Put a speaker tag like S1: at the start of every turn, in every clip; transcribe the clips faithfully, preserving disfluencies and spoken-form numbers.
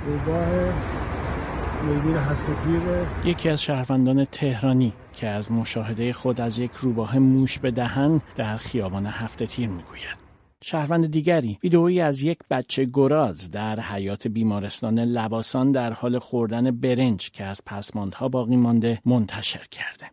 S1: روباه میگیر هفت‌تیر.
S2: یکی از شهروندان تهرانی که از مشاهده خود از یک روباه موش به دهن در خیابان هفت‌تیر میگوید. شهروند دیگری ویدئویی از یک بچه گراز در حیاط بیمارستان لواسان در حال خوردن برنج که از پسماندها باقی مانده منتشر کرده.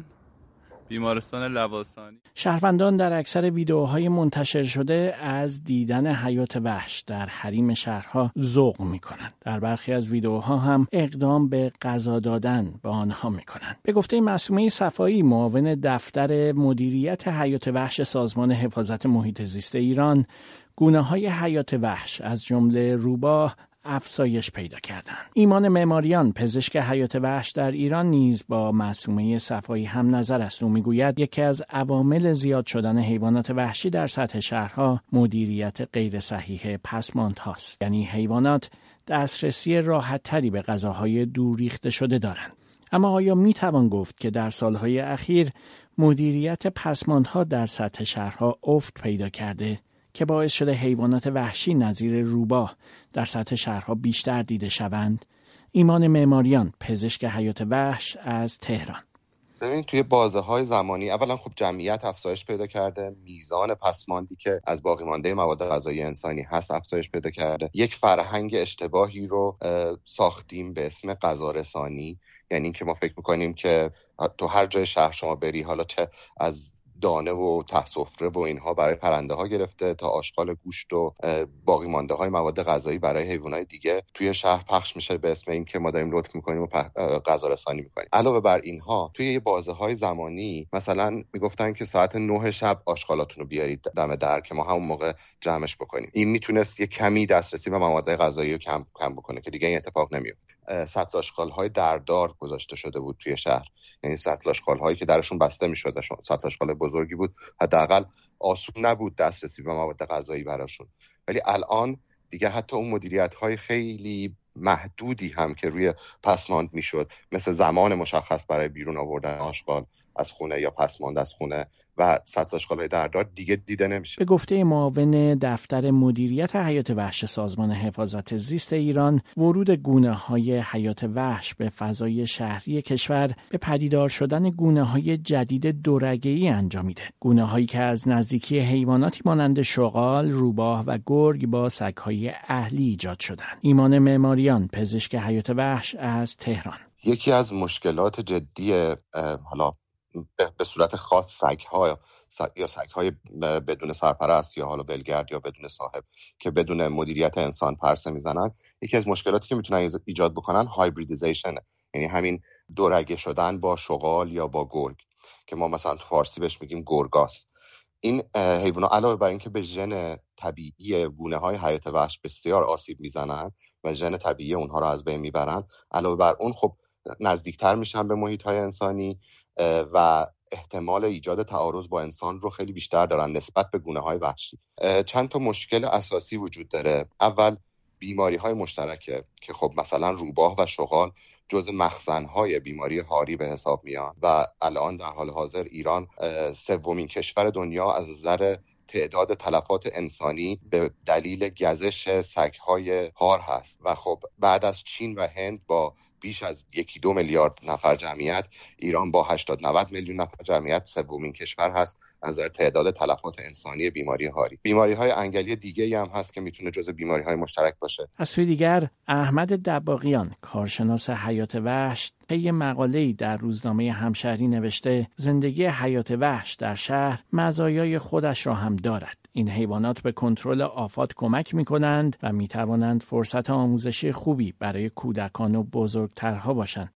S3: بیمارستان لواسانی.
S2: شهروندان در اکثر ویدئوهای منتشر شده از دیدن حیات وحش در حریم شهرها ذوق میکنند. در برخی از ویدئوها هم اقدام به غذا دادن به آنها میکنند. به گفته معصومه صفایی، معاون دفتر مدیریت حیات وحش سازمان حفاظت محیط زیست ایران، گونه‌های حیات وحش از جمله روباه افزایش پیدا کردند. ایمان معماریان، پزشک حیات وحش در ایران، نیز با معصومه صفایی هم نظر است. او میگوید یکی از عوامل زیاد شدن حیوانات وحشی در سطح شهرها مدیریت غیر صحیح پسماندهاست. یعنی حیوانات دسترسی راحت تری به غذاهای دور ریخته شده دارند. اما آیا می توان گفت که در سالهای اخیر مدیریت پسماندها در سطح شهرها افت پیدا کرده که باعث شده حیوانات وحشی نظیر روباه در سطح شهرها بیشتر دیده شوند؟ ایمان معماریان، پزشک حیات وحش از تهران:
S4: ببین، توی بازه های زمانی اولا خب جمعیت افزایش پیدا کرده، میزان پسماندی که از باقی مانده مواد غذایی انسانی هست افزایش پیدا کرده. یک فرهنگ اشتباهی رو ساختیم به اسم غذا رسانی، یعنی این که ما فکر میکنیم که تو هر جای شهر شما بری، حالا چه از دانه و ته سفره و اینها برای پرنده ها گرفته تا آشغال گوشت و باقی مانده های مواد غذایی برای حیوانات دیگه توی شهر پخش میشه به اسم این که ما داریم لطف میکنیم و غذا رسانی میکنیم. علاوه بر اینها توی یه بازه های زمانی مثلا میگفتن که ساعت نه شب آشغالاتون رو بیارید دم در که ما همون موقع جمعش بکنیم. این میتونست یه کمی دسترسی به مواد غذایی رو کم کم بکنه که دیگه این اتفاق نمیفته. سطل آشغال‌های دردار گذاشته شده بود توی شهر، یعنی سطل آشغال‌هایی که درشون بسته می‌شد، سطل آشغال بزرگی بود، حداقل آسون نبود دسترسی به مواد غذایی براشون. ولی الان دیگه حتی اون مدیریت‌های خیلی محدودی هم که روی پسماند میشد، مثل زمان مشخص برای بیرون آوردن آشغال از خونه یا پسماند از خونه و سطل آشغال‌های دردار دیگه دیده نمیشه.
S2: به گفته معاون دفتر مدیریت حیات وحش سازمان حفاظت زیست ایران، ورود گونه‌های حیات وحش به فضای شهری کشور به پدیدار شدن گونه‌های جدید دورگه‌ای انجامیده. گونه‌هایی که از نزدیکی حیواناتی مانند شغال، روباه و گرگ با سگ‌های اهلی ایجاد شدند. ایمان معماریان، پزشک حیات وحش از تهران:
S4: یکی از مشکلات جدی حالا به صورت خاص سگ‌ها یا سگ‌های بدون سرپرست یا حالا ولگرد یا بدون صاحب که بدون مدیریت انسان پرسه میزنن، یکی از مشکلاتی که میتونن ایجاد بکنن هایبریدیزیشن، یعنی همین دورگه شدن با شغال یا با گرگ که ما مثلا تو فارسی بهش میگیم گرگاست. این حیوانات علاوه بر اینکه به ژن طبیعی گونه‌های حیات وحش بسیار آسیب میزنن و ژن طبیعی اونها رو از بین میبرن، علاوه بر اون خب نزدیکتر میشن به محیط‌های انسانی و احتمال ایجاد تعارض با انسان رو خیلی بیشتر دارن نسبت به گونه‌های وحشی. چند تا مشکل اساسی وجود داره. اول بیماری‌های مشترکه که خب مثلا روباه و شغال جزء مخزن‌های بیماری هاری به حساب میان و الان در حال حاضر ایران سومین کشور دنیا از نظر تعداد تلفات انسانی به دلیل گزش سگ‌های هار هست و خب بعد از چین و هند با بیش از یکی دو میلیارد نفر جمعیت، ایران با هشتاد نود میلیون نفر جمعیت سومین کشور هست از نظر تعداد تلفات انسانی بیماری هاری. بیماری های انگلی دیگه‌ای هم هست که میتونه جزء بیماری های مشترک باشه.
S2: از سوی دیگر، احمد دباغیان، کارشناس حیات وحش، طی مقاله‌ای در روزنامه همشهری نوشته زندگی حیات وحش در شهر مزایای خودش را هم دارد. این حیوانات به کنترل آفات کمک می‌کنند و می‌توانند فرصت آموزشی خوبی برای کودکان و بزرگترها باشند.